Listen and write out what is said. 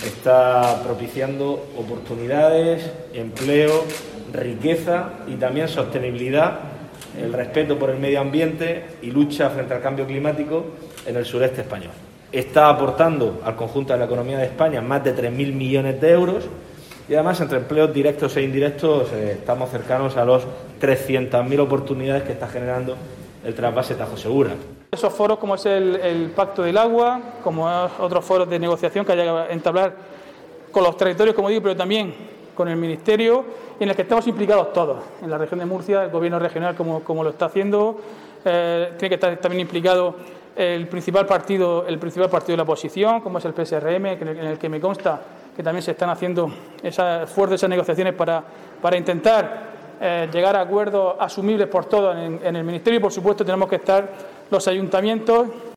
está propiciando oportunidades, empleo, riqueza y también sostenibilidad, el respeto por el medio ambiente y lucha frente al cambio climático en el sureste español. Está aportando al conjunto de la economía de España más de 3.000 millones de euros y además entre empleos directos e indirectos estamos cercanos a los 300.000 oportunidades que está generando el trasvase Tajo Segura. Esos foros como es el Pacto del Agua, como otros foros de negociación que haya que entablar con los territorios, como digo, pero también con el Ministerio, en el que estamos implicados todos. En la región de Murcia, el Gobierno regional como lo está haciendo, tiene que estar también implicado el principal partido de la oposición, como es el PSRM, en el que me consta que también se están haciendo esas fuertes negociaciones para intentar llegar a acuerdos asumibles por todos en el Ministerio y, por supuesto, tenemos que estar los ayuntamientos.